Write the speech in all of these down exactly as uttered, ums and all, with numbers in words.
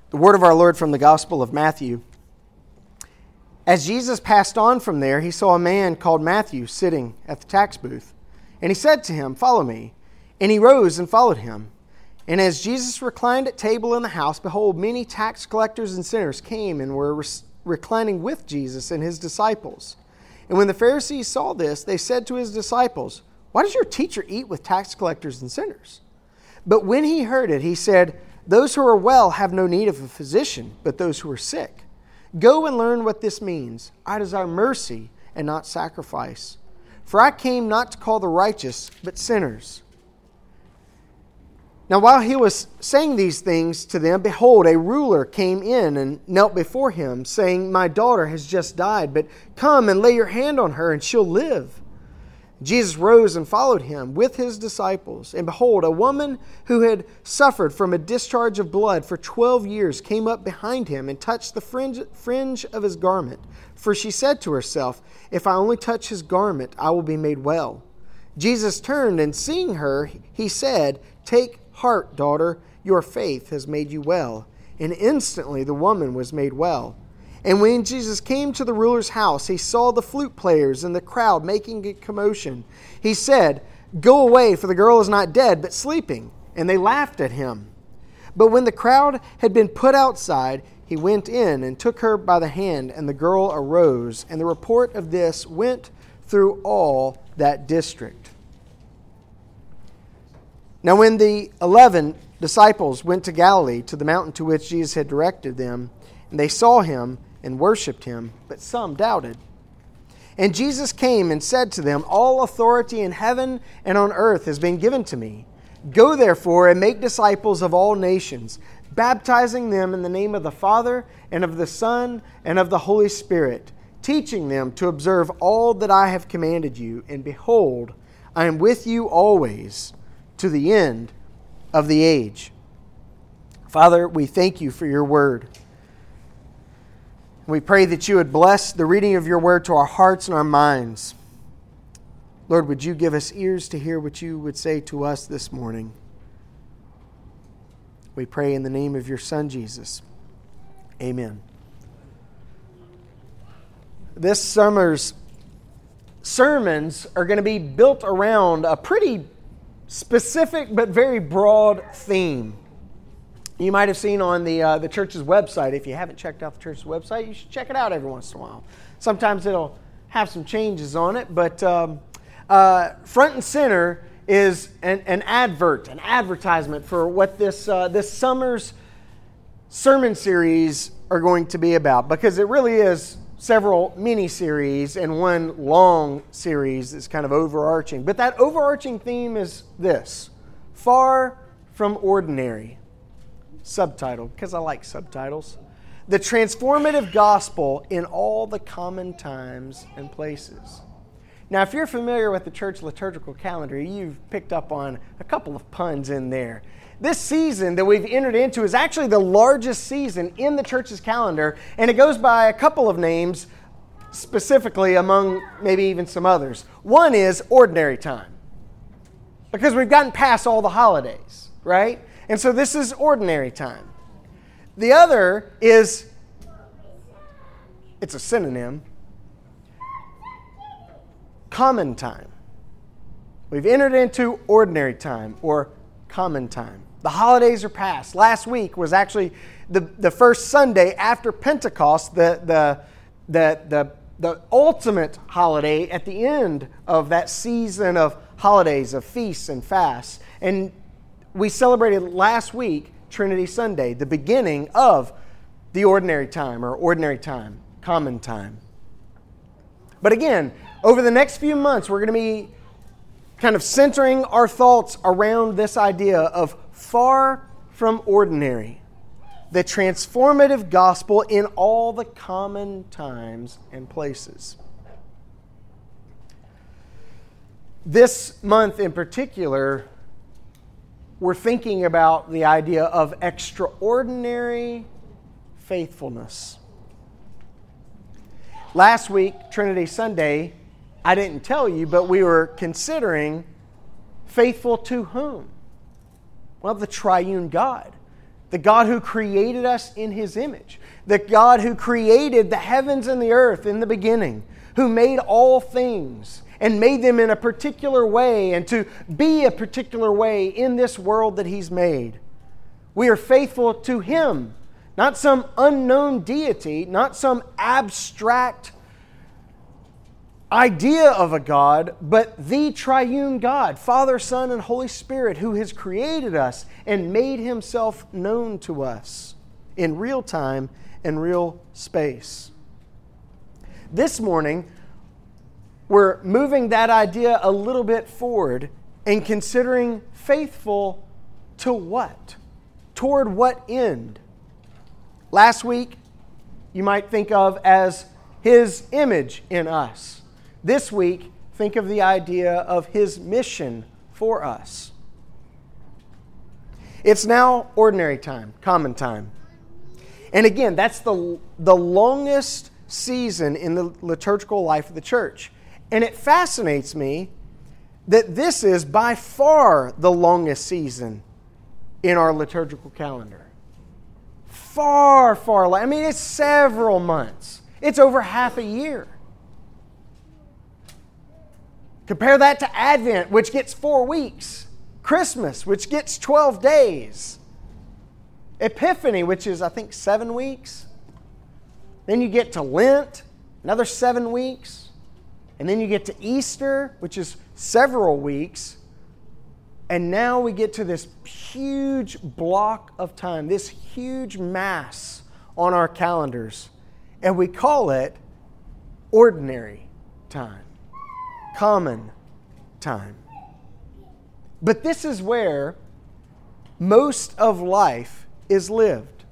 The word of our Lord from the Gospel of Matthew. As Jesus passed on from there, he saw a man called Matthew sitting at the tax booth. And he said to him, "Follow me." And he rose and followed him. And as Jesus reclined at table in the house, behold, many tax collectors and sinners came and were reclining with Jesus and his disciples. And when the Pharisees saw this, they said to his disciples, "Why does your teacher eat with tax collectors and sinners?" But when he heard it, he said, "Those who are well have no need of a physician, but those who are sick. Go and learn what this means. I desire mercy and not sacrifice. For I came not to call the righteous, but sinners." Now while he was saying these things to them, behold, a ruler came in and knelt before him, saying, "My daughter has just died, but come and lay your hand on her, and she'll live." Jesus rose and followed him with his disciples. And behold, a woman who had suffered from a discharge of blood for twelve years came up behind him and touched the fringe, fringe of his garment. For she said to herself, "If I only touch his garment, I will be made well." Jesus turned, and seeing her, he said, "Take heart, daughter, your faith has made you well." And instantly the woman was made well. And when Jesus came to the ruler's house, he saw the flute players and the crowd making a commotion. He said, "Go away, for the girl is not dead, but sleeping." And they laughed at him. But when the crowd had been put outside, he went in and took her by the hand, and the girl arose. And the report of this went through all that district. Now when the eleven disciples went to Galilee, to the mountain to which Jesus had directed them, and they saw him and worshipped him, but some doubted. And Jesus came and said to them, "All authority in heaven and on earth has been given to me. Go therefore and make disciples of all nations, baptizing them in the name of the Father and of the Son and of the Holy Spirit, teaching them to observe all that I have commanded you. And behold, I am with you always to the end of the age." Father, we thank you for your word. We pray that you would bless the reading of your word to our hearts and our minds. Lord, would you give us ears to hear what you would say to us this morning? We pray in the name of your Son, Jesus. Amen. This summer's sermons are going to be built around a pretty specific but very broad theme. You might have seen on the uh, the church's website. If you haven't checked out the church's website, you should check it out every once in a while. Sometimes it'll have some changes on it, but um, uh, front and center is an, an advert, an advertisement for what this uh, this summer's sermon series are going to be about, because it really is several mini-series and one long series that's kind of overarching. But that overarching theme is this: far from ordinary. Subtitle, because I like subtitles. The transformative gospel in all the common times and places. Now, if you're familiar with the church liturgical calendar, you've picked up on a couple of puns in there. This season that we've entered into is actually the largest season in the church's calendar, and it goes by a couple of names, specifically among maybe even some others. One is ordinary time, because we've gotten past all the holidays, right? And so this is ordinary time. The other is, it's a synonym, common time. We've entered into ordinary time or common time. The holidays are past. Last week was actually the, the first Sunday after Pentecost, the, the, the, the, the ultimate holiday at the end of that season of holidays, of feasts and fasts. And we celebrated last week Trinity Sunday, the beginning of the ordinary time or ordinary time, common time. But again, over the next few months, we're going to be kind of centering our thoughts around this idea of far from ordinary, the transformative gospel in all the common times and places. This month in particular, we're thinking about the idea of extraordinary faithfulness. Last week, Trinity Sunday, I didn't tell you, but we were considering faithful to whom? Well, the triune God. the God who created us in His image, the God who created the heavens and the earth in the beginning, who made all things and made them in a particular way and to be a particular way in this world that He's made. We are faithful to Him, not some unknown deity, not some abstract idea of a God, but the triune God, Father, Son, and Holy Spirit, who has created us and made Himself known to us in real time and real space. This morning, we're moving that idea a little bit forward and considering faithful to what? Toward what end? Last week, you might think of as His image in us. This week, think of the idea of His mission for us. It's now ordinary time, common time. And again, that's the, the longest season in the liturgical life of the church. And it fascinates me that this is by far the longest season in our liturgical calendar. Far, far long. I mean, it's several months. It's over half a year. Compare that to Advent, which gets four weeks. Christmas, which gets twelve days. Epiphany, which is, I think, seven weeks. Then you get to Lent, another seven weeks. And then you get to Easter, which is several weeks. And now we get to this huge block of time, this huge mass on our calendars. And we call it ordinary time. Common time. But this is where most of life is lived.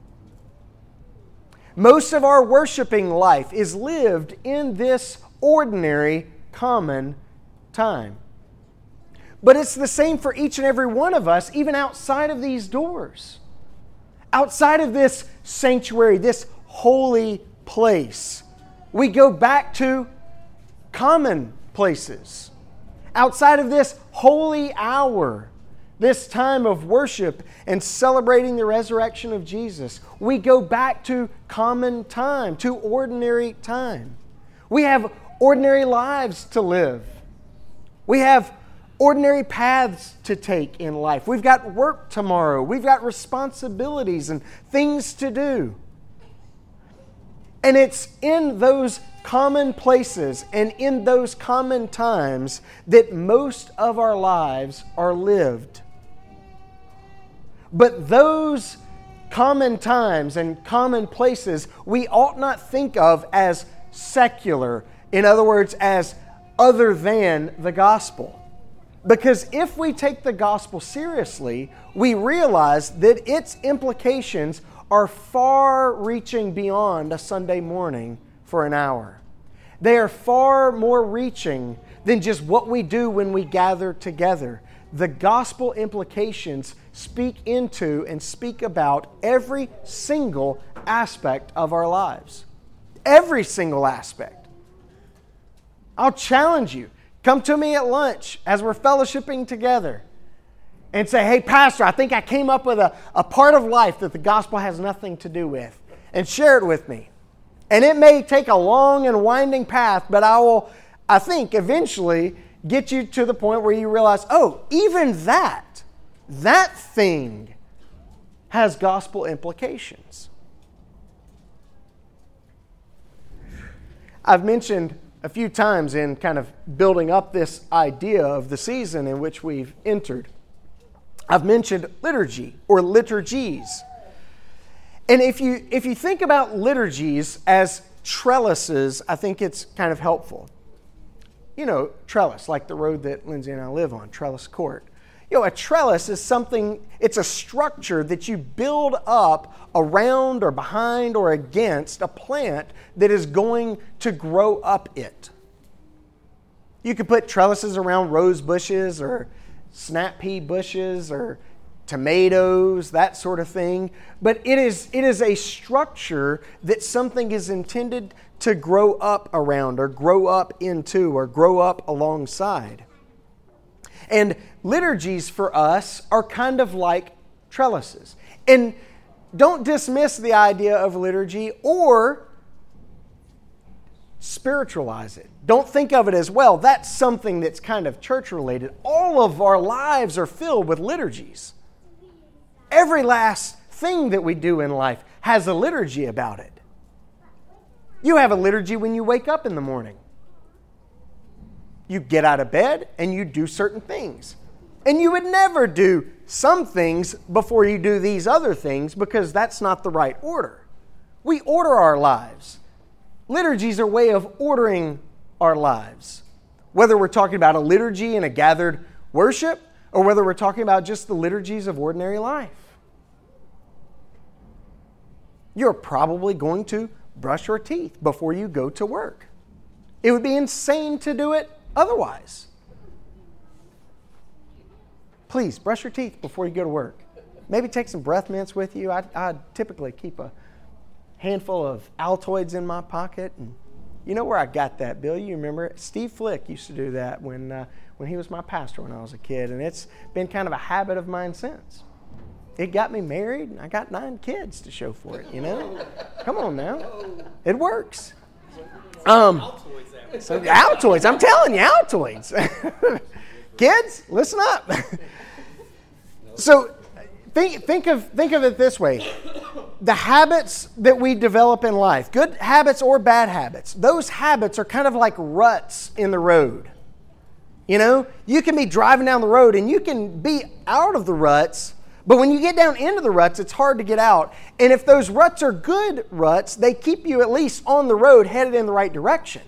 Most of our worshiping life is lived in this ordinary, common time. But it's the same for each and every one of us, even outside of these doors. Outside of this sanctuary, this holy place. We go back to common places. Outside of this holy hour, this time of worship and celebrating the resurrection of Jesus, we go back to common time, to ordinary time. We have ordinary lives to live. We have ordinary paths to take in life. We've got work tomorrow. We've got responsibilities and things to do. And it's in those common places and in those common times that most of our lives are lived. But those common times and common places we ought not think of as secular. In other words, as other than the gospel. Because if we take the gospel seriously, we realize that its implications are far reaching beyond a Sunday morning for an hour. They are far more reaching than just what we do when we gather together. The gospel implications speak into and speak about every single aspect of our lives. Every single aspect. I'll challenge you. Come to me at lunch as we're fellowshipping together and say, hey, Pastor, I think I came up with a, a part of life that the gospel has nothing to do with. And share it with me. And it may take a long and winding path, but I will, I think, eventually get you to the point where you realize, oh, even that, that thing has gospel implications. I've mentioned a few times in kind of building up this idea of the season in which we've entered. I've mentioned liturgy or liturgies. And if you if you think about liturgies as trellises, I think it's kind of helpful. You know, trellis, like the road that Lindsay and I live on, Trellis Court. You know, a trellis is something, it's a structure that you build up around or behind or against a plant that is going to grow up it. You could put trellises around rose bushes or snap pea bushes or tomatoes, that sort of thing. But it is, it is a structure that something is intended to grow up around or grow up into or grow up alongside. And liturgies for us are kind of like trellises. And don't dismiss the idea of liturgy or spiritualize it. Don't think of it as, well, that's something that's kind of church-related. All of our lives are filled with liturgies. Every last thing that we do in life has a liturgy about it. You have a liturgy when you wake up in the morning. You get out of bed and you do certain things. And you would never do some things before you do these other things because that's not the right order. We order our lives. Liturgies are a way of ordering our lives. Whether we're talking about a liturgy and a gathered worship or whether we're talking about just the liturgies of ordinary life. You're probably going to brush your teeth before you go to work. It would be insane to do it otherwise. Please, brush your teeth before you go to work. Maybe take some breath mints with you. I, I typically keep a handful of Altoids in my pocket. And you know where I got that, Bill? You remember it? Steve Flick used to do that when, uh, when he was my pastor when I was a kid. And it's been kind of a habit of mine since. It got me married, and I got nine kids to show for it, you know? Come on now. It works. Um, so Altoids, I'm telling you, Altoids. Kids, listen up. So think, think, of, think of it this way. The habits that we develop in life, good habits or bad habits, those habits are kind of like ruts in the road. You know, you can be driving down the road and you can be out of the ruts, but when you get down into the ruts, it's hard to get out. And if those ruts are good ruts, they keep you at least on the road headed in the right direction.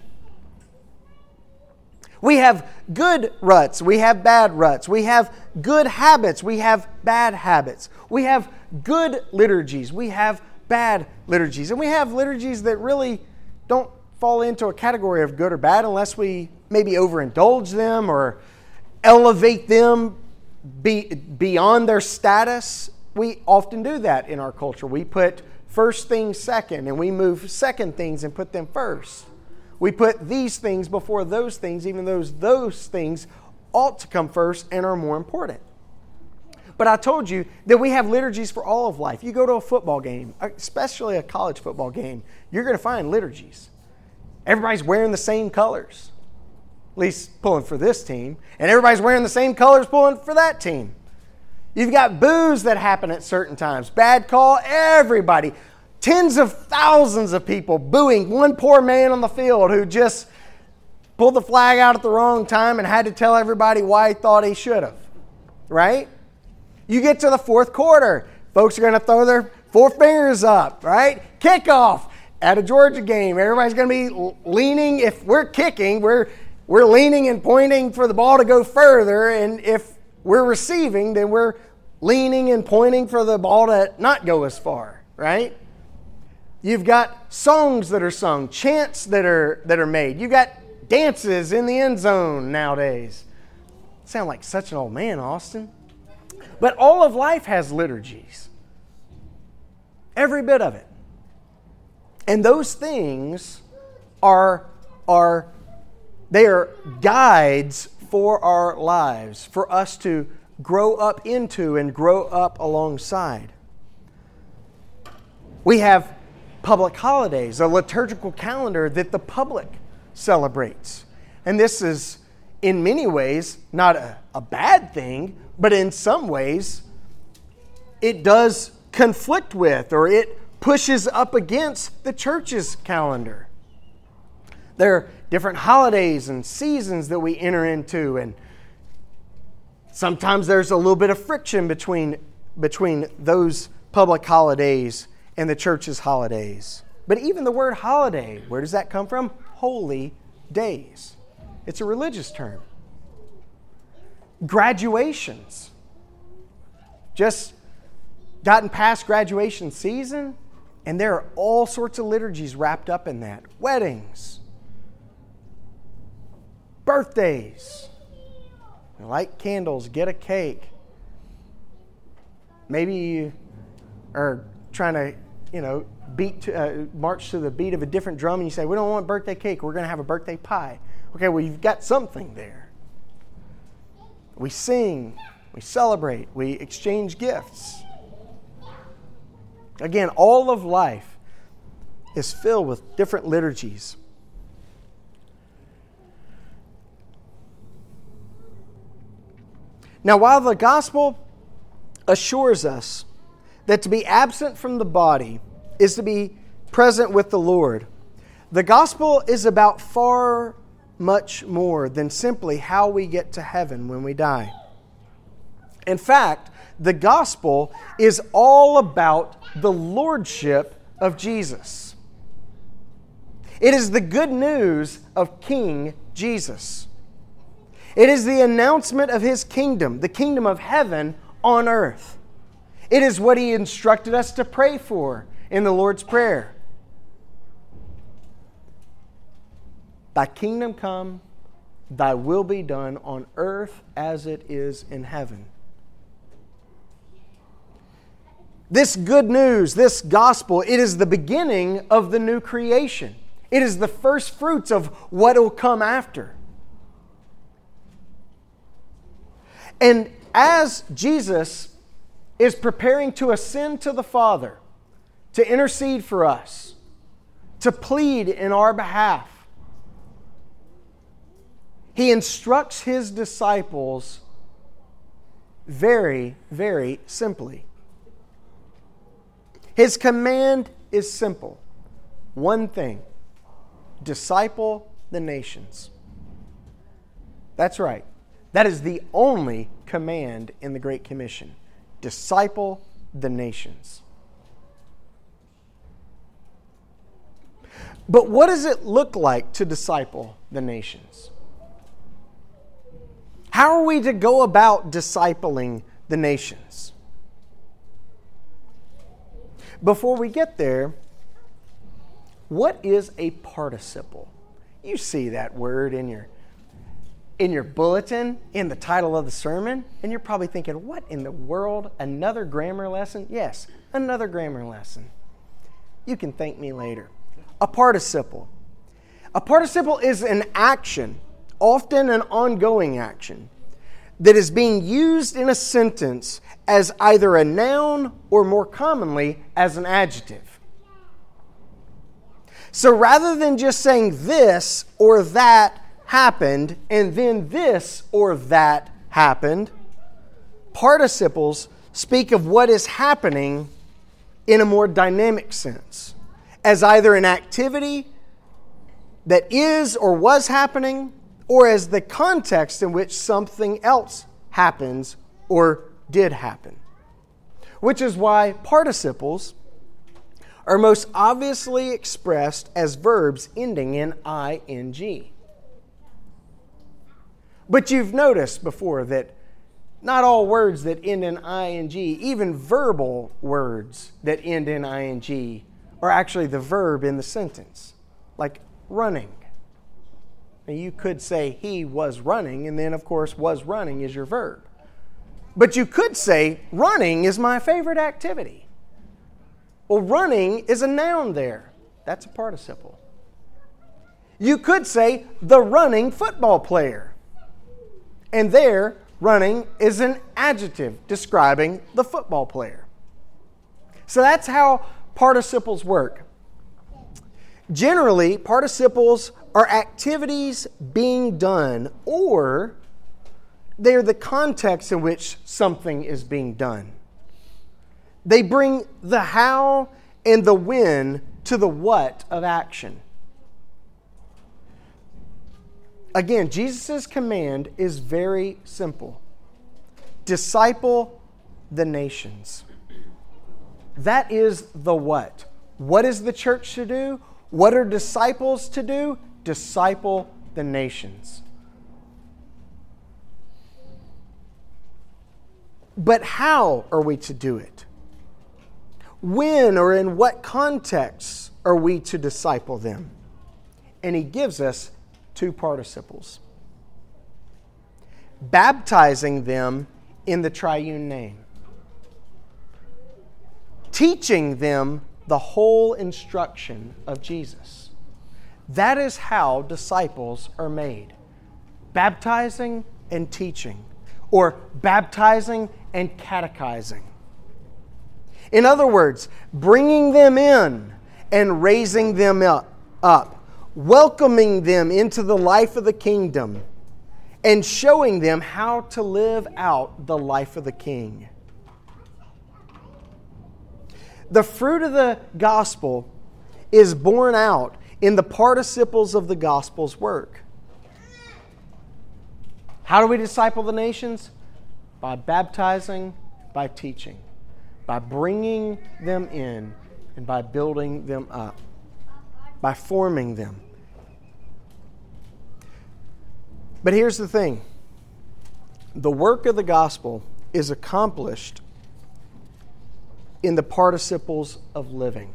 We have good ruts. We have bad ruts. We have good habits. We have bad habits. We have good liturgies. We have bad liturgies. And we have liturgies that really don't fall into a category of good or bad unless we maybe overindulge them or elevate them be, beyond their status. We often do that in our culture. We put first things second, and we move second things and put them first. We put these things before those things, even though those things ought to come first and are more important. But I told you that we have liturgies for all of life. You go to a football game, especially a college football game, you're going to find liturgies. Everybody's wearing the same colors, at least pulling for this team, and everybody's wearing the same colors pulling for that team. You've got boos that happen at certain times. Bad call, everybody. Tens of thousands of people booing one poor man on the field who just pulled the flag out at the wrong time and had to tell everybody why he thought he should have. Right? You get to the fourth quarter. Folks are going to throw their four fingers up. Right? Kickoff at a Georgia game. Everybody's going to be leaning. If we're kicking, we're, we're leaning and pointing for the ball to go further. And if we're receiving, then we're leaning and pointing for the ball to not go as far. Right? You've got songs that are sung, chants that are that are made. You've got dances in the end zone nowadays. Sound like such an old man, Austin. But all of life has liturgies. Every bit of it. And those things are, are they are guides for our lives, for us to grow up into and grow up alongside. We have public holidays, a liturgical calendar that the public celebrates. And this is, in many ways, not a, a bad thing, but in some ways, it does conflict with or it pushes up against the church's calendar. There are different holidays and seasons that we enter into, and sometimes there's a little bit of friction between, between those public holidays and the church's holidays. But even the word holiday, where does that come from? Holy days. It's a religious term. Graduations. Just gotten past graduation season, and there are all sorts of liturgies wrapped up in that. Weddings. Birthdays. Light candles, get a cake. Maybe you are trying to, you know, beat to, uh, march to the beat of a different drum, and you say, we don't want birthday cake, we're going to have a birthday pie. Okay, well, you've got something there. We sing, we celebrate, we exchange gifts. Again, all of life is filled with different liturgies. Now, while the gospel assures us that to be absent from the body is to be present with the Lord, the gospel is about far much more than simply how we get to heaven when we die. In fact, the gospel is all about the lordship of Jesus. It is the good news of King Jesus. It is the announcement of His kingdom, the kingdom of heaven on earth. It is what He instructed us to pray for in the Lord's Prayer. Thy kingdom come, thy will be done on earth as it is in heaven. This good news, this gospel, it is the beginning of the new creation. It is the first fruits of what will come after. And as Jesus is preparing to ascend to the Father, to intercede for us, to plead in our behalf, He instructs His disciples very, very simply. His command is simple. One thing: disciple the nations. That's right. That is the only command in the Great Commission. Disciple the nations. But what does it look like to disciple the nations? How are we to go about discipling the nations? Before we get there, what is a participle? You see that word in your in your bulletin, in the title of the sermon, and you're probably thinking, what in the world? Another grammar lesson? Yes, another grammar lesson. You can thank me later. A participle. A participle is an action, often an ongoing action, that is being used in a sentence as either a noun or more commonly as an adjective. So rather than just saying this or that happened and then this or that happened, participles speak of what is happening in a more dynamic sense, as either an activity that is or was happening, or as the context in which something else happens or did happen. Which is why participles are most obviously expressed as verbs ending in ing. But you've noticed before that not all words that end in ing, even verbal words that end in ing, are actually the verb in the sentence. Like running. Now you could say he was running, and then of course was running is your verb. But you could say running is my favorite activity. Well, running is a noun there. That's a participle. You could say the running football player. And there, running is an adjective describing the football player. So that's how participles work. Generally, participles are activities being done, or they're the context in which something is being done. They bring the how and the when to the what of action. Again, Jesus' command is very simple. Disciple the nations. That is the what. What is the church to do? What are disciples to do? Disciple the nations. But how are we to do it? When or in what contexts are we to disciple them? And he gives us two participles. Baptizing them in the triune name. Teaching them the whole instruction of Jesus. That is how disciples are made. Baptizing and teaching. Or baptizing and catechizing. In other words, bringing them in and raising them up, up, welcoming them into the life of the kingdom, and showing them how to live out the life of the King. The fruit of the gospel is borne out in the participles of the gospel's work. How do we disciple the nations? By baptizing, by teaching, by bringing them in, and by building them up, by forming them. But here's the thing. The work of the gospel is accomplished in the participles of living.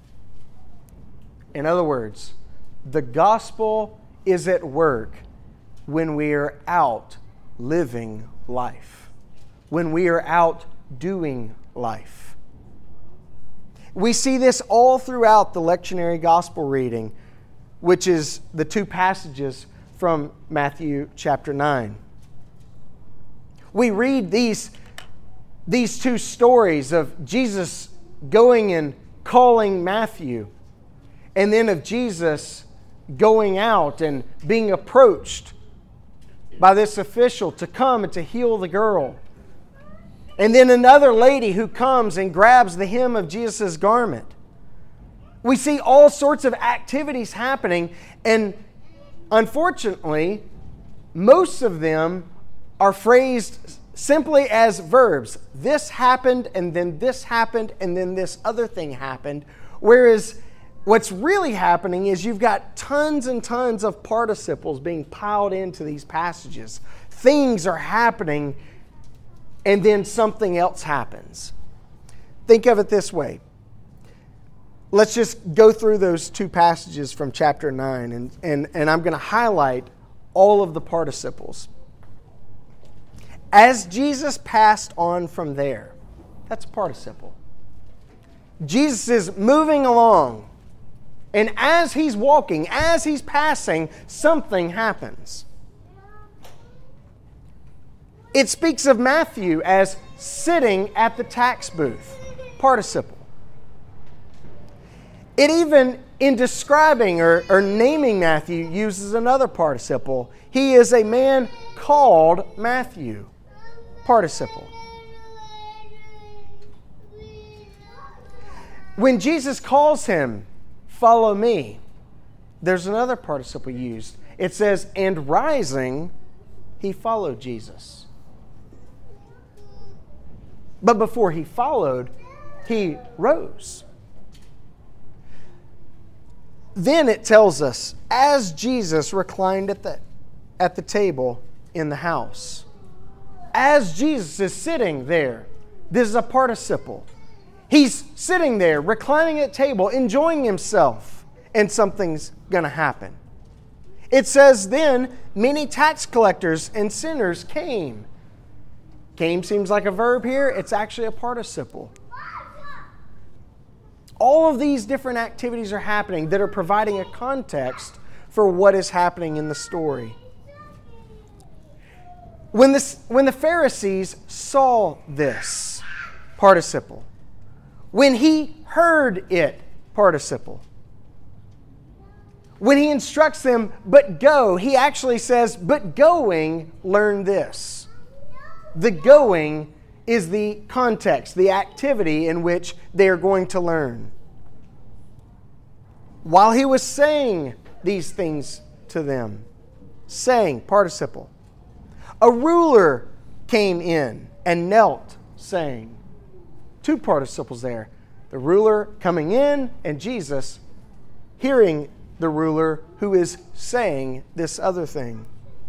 In other words, the gospel is at work when we are out living life, when we are out doing life. We see this all throughout the lectionary gospel reading, which is the two passages from Matthew chapter nine. We read these, these two stories of Jesus going and calling Matthew, and then of Jesus going out and being approached by this official to come and to heal the girl. And then another lady who comes and grabs the hem of Jesus' garment. We see all sorts of activities happening, and unfortunately, most of them are phrased simply as verbs. This happened, and then this happened, and then this other thing happened. Whereas what's really happening is you've got tons and tons of participles being piled into these passages. Things are happening, and then something else happens. Think of it this way. Let's just go through those two passages from chapter nine, and, and, and I'm going to highlight all of the participles. As Jesus passed on from there, that's a participle. Jesus is moving along, and as he's walking, as he's passing, something happens. It speaks of Matthew as sitting at the tax booth, participle. It even, in describing or, or naming Matthew, uses another participle. He is a man called Matthew, participle. When Jesus calls him, "Follow me," there's another participle used. It says, "And rising, he followed Jesus." But before he followed, he rose. Then it tells us, as Jesus reclined at the, at the table in the house, as Jesus is sitting there, this is a participle. He's sitting there, reclining at table, enjoying himself, and something's going to happen. It says then, many tax collectors and sinners came. Came seems like a verb here. It's actually a participle. All of these different activities are happening that are providing a context for what is happening in the story. When, this, when the Pharisees saw this, participle. When he heard it, participle. When he instructs them, "But go," he actually says, "But going, learn this." The going is the context, the activity in which they are going to learn. While he was saying these things to them, saying, participle, a ruler came in and knelt, saying. Two participles there. The ruler coming in and Jesus hearing the ruler who is saying this other thing.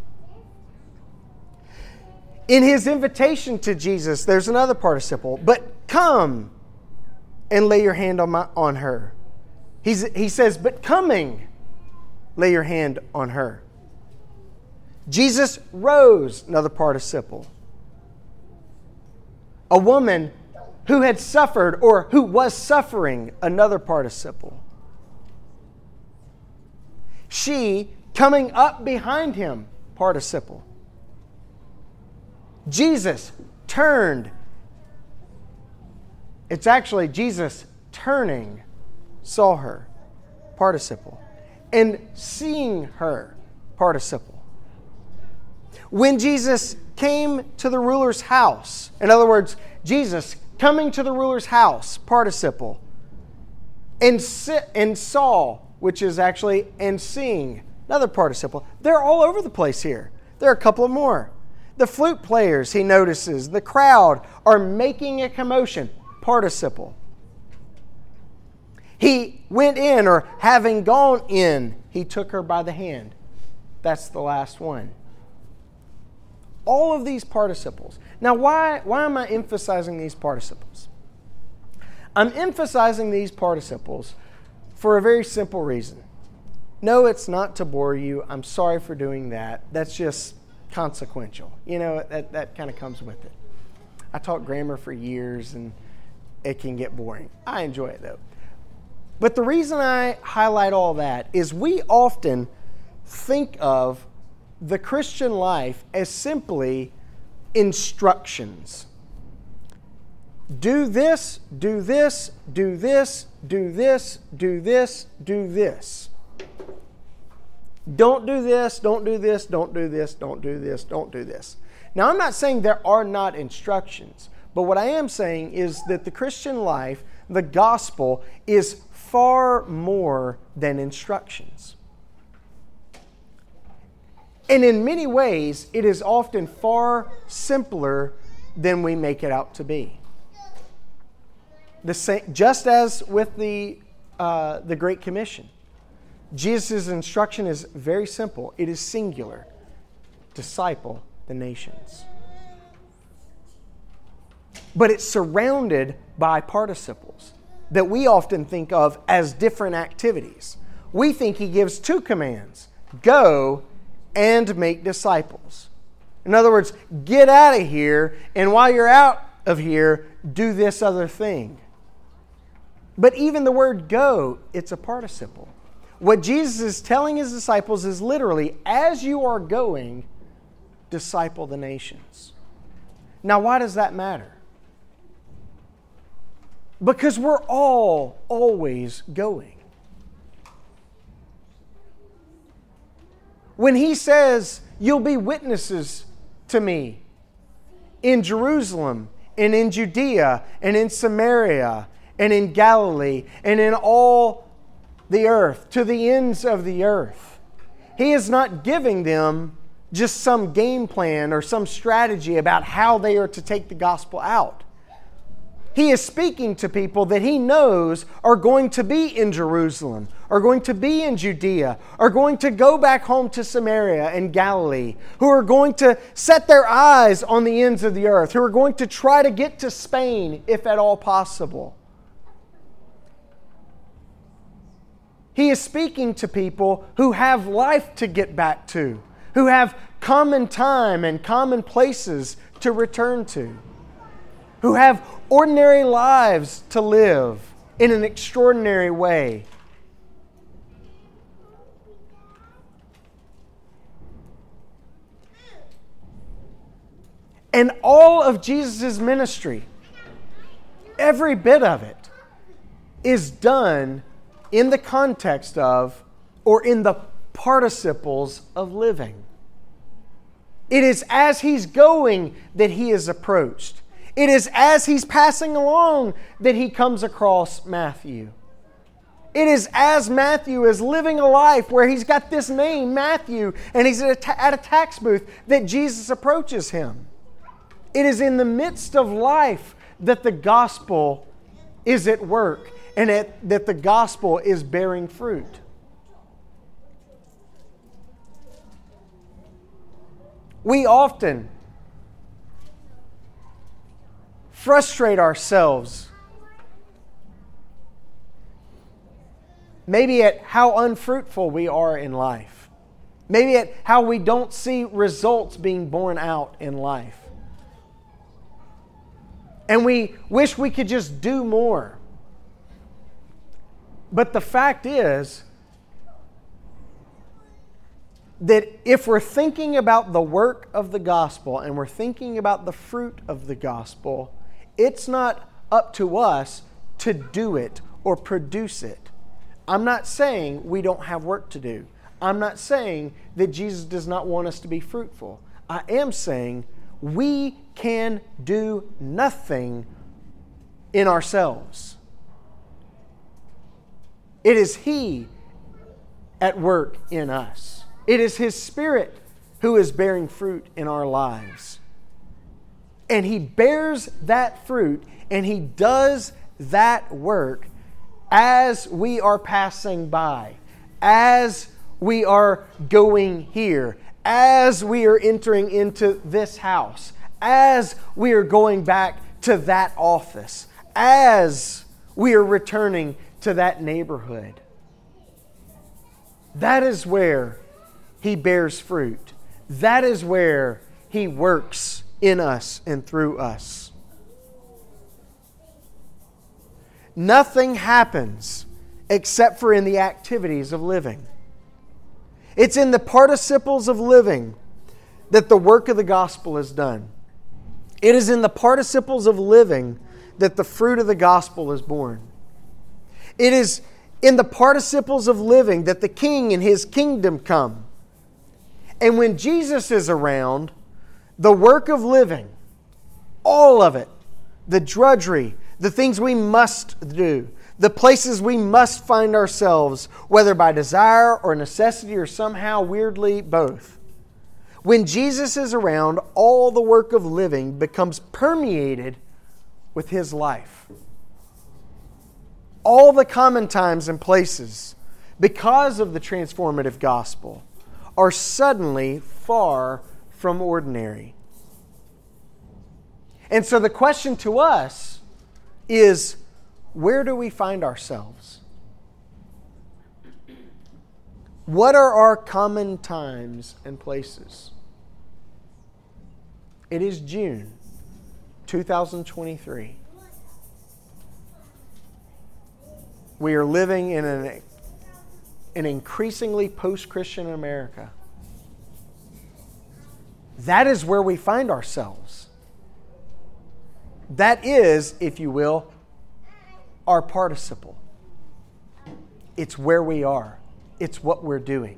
In his invitation to Jesus, there's another participle. "But come and lay your hand on, my, on her." He's, he says, "But coming, lay your hand on her." Jesus rose, another participle. A woman who had suffered or who was suffering, another participle. She coming up behind him, participle. Jesus turned It's actually Jesus turning saw her, participle, and seeing her, participle. When Jesus came to the ruler's house, in other words, Jesus coming to the ruler's house, participle, and sit and saw, which is actually and seeing, another participle. They're all over the place here. There are a couple more. The flute players, he notices, the crowd are making a commotion, participle. He went in, or having gone in, he took her by the hand. That's the last one. All of these participles. Now, why, why am I emphasizing these participles? I'm emphasizing these participles for a very simple reason. No, it's not to bore you. I'm sorry for doing that. That's just consequential. You know, that, that kind of comes with it. I taught grammar for years, and it can get boring. I enjoy it, though. But the reason I highlight all that is we often think of the Christian life as simply instructions. Do this, do this, do this, do this, do this, do this. Don't do this, don't do this, don't do this, don't do this, don't do this. Now, I'm not saying there are not instructions, but what I am saying is that the Christian life, the gospel, is far more than instructions. And in many ways, it is often far simpler than we make it out to be. The same, just as with the, uh, the Great Commission, Jesus' instruction is very simple. It is singular. Disciple the nations. But it's surrounded by participles that we often think of as different activities. We think he gives two commands. Go and make disciples. In other words, get out of here, and while you're out of here, do this other thing. But even the word go, it's a participle. What Jesus is telling his disciples is literally, as you are going, disciple the nations. Now, why does that matter? Because we're all always going. When he says, you'll be witnesses to me in Jerusalem and in Judea and in Samaria and in Galilee and in all the earth, to the ends of the earth, he is not giving them just some game plan or some strategy about how they are to take the gospel out. He is speaking to people that he knows are going to be in Jerusalem, are going to be in Judea, are going to go back home to Samaria and Galilee, who are going to set their eyes on the ends of the earth, who are going to try to get to Spain if at all possible. He is speaking to people who have life to get back to, who have common time and common places to return to, who have ordinary lives to live in an extraordinary way. And all of Jesus' ministry, every bit of it, is done in the context of, or in the participles of living. It is as he's going that he is approached. It is as he's passing along that he comes across Matthew. It is as Matthew is living a life where he's got this name, Matthew, and he's at a, ta- at a tax booth, that Jesus approaches him. It is in the midst of life that the gospel is at work, and it, that the gospel is bearing fruit. We often frustrate ourselves, maybe at how unfruitful we are in life, maybe at how we don't see results being borne out in life. And we wish we could just do more. But the fact is that if we're thinking about the work of the gospel and we're thinking about the fruit of the gospel, it's not up to us to do it or produce it. I'm not saying we don't have work to do. I'm not saying that Jesus does not want us to be fruitful. I am saying we can do nothing in ourselves. It is He at work in us. It is His Spirit who is bearing fruit in our lives. And He bears that fruit and He does that work as we are passing by, as we are going here, as we are entering into this house, as we are going back to that office, as we are returning to that neighborhood. That is where He bears fruit. That is where He works in us and through us. Nothing happens except for in the activities of living. It's in the participles of living that the work of the gospel is done. It is in the participles of living that the fruit of the gospel is born. It is in the participles of living that the King and His kingdom come. And when Jesus is around, the work of living, all of it, the drudgery, the things we must do, the places we must find ourselves, whether by desire or necessity or somehow weirdly both. When Jesus is around, all the work of living becomes permeated with His life. All the common times and places, because of the transformative gospel, are suddenly far from ordinary. And so the question to us is, where do we find ourselves? What are our common times and places? It is June two thousand twenty-three. We are living in an, an increasingly post-Christian America. That is where we find ourselves. That is, if you will, our participle. It's where we are. It's what we're doing.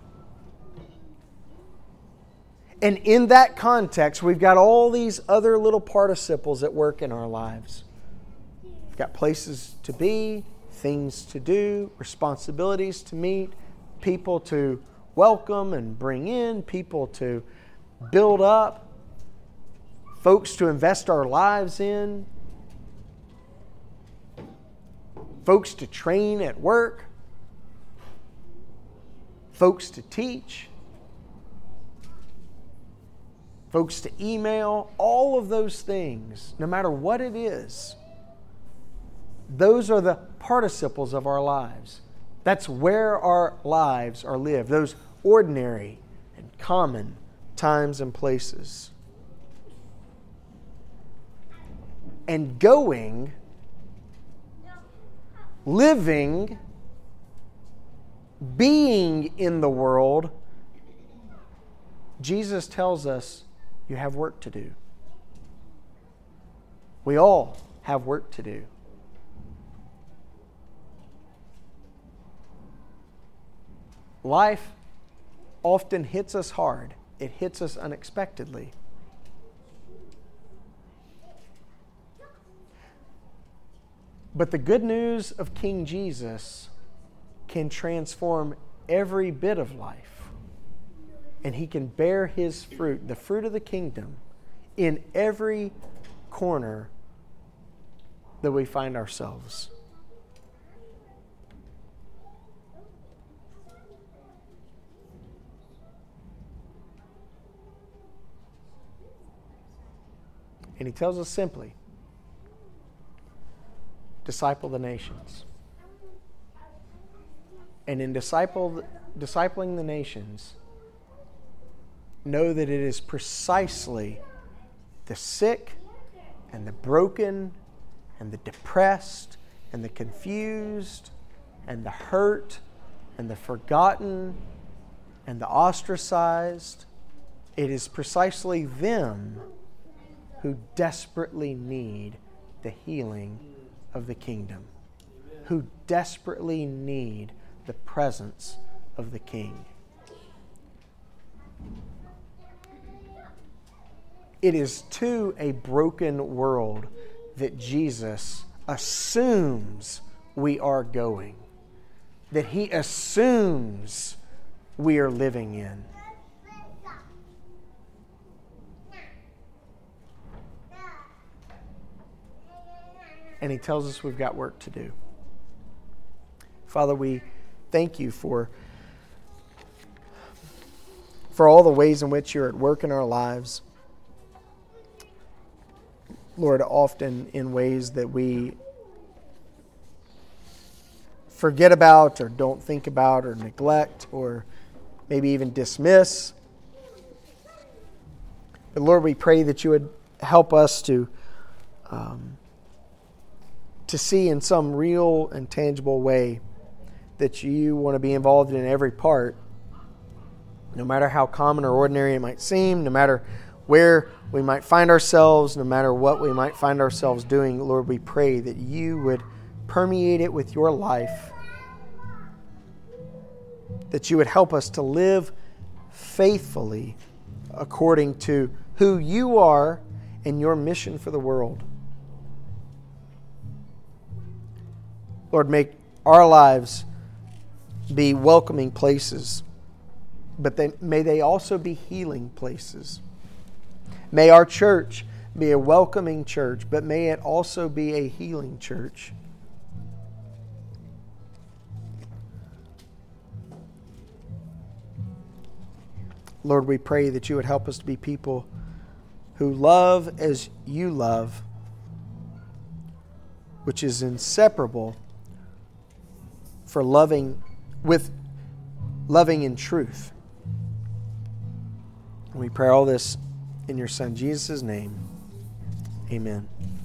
And in that context, we've got all these other little participles at work in our lives. We've got places to be, things to do, responsibilities to meet, people to welcome and bring in, people to build up, folks to invest our lives in, folks to train at work, folks to teach, folks to email, all of those things, no matter what it is, those are the participles of our lives. That's where our lives are lived, those ordinary and common times and places. And going, living, being in the world, Jesus tells us you have work to do. We all have work to do. Life often hits us hard. It hits us unexpectedly. But the good news of King Jesus can transform every bit of life. And He can bear His fruit, the fruit of the kingdom, in every corner that we find ourselves. And He tells us simply, disciple the nations. And in disciple, discipling the nations, know that it is precisely the sick and the broken and the depressed and the confused and the hurt and the forgotten and the ostracized. It is precisely them who desperately need the healing of the kingdom, who desperately need the presence of the King. It is to a broken world that Jesus assumes we are going, that He assumes we are living in. And He tells us we've got work to do. Father, we thank You for, for all the ways in which You're at work in our lives. Lord, often in ways that we forget about or don't think about or neglect or maybe even dismiss. But Lord, we pray that You would help us to um, to see in some real and tangible way that You want to be involved in every part, no matter how common or ordinary it might seem, no matter where we might find ourselves, no matter what we might find ourselves doing. Lord, we pray that You would permeate it with Your life, that You would help us to live faithfully according to who You are and Your mission for the world. Lord, make our lives be welcoming places, but they, may they also be healing places. May our church be a welcoming church, but may it also be a healing church. Lord, we pray that You would help us to be people who love as You love, which is inseparable for loving with loving in truth. And we pray all this in Your Son Jesus' name. Amen.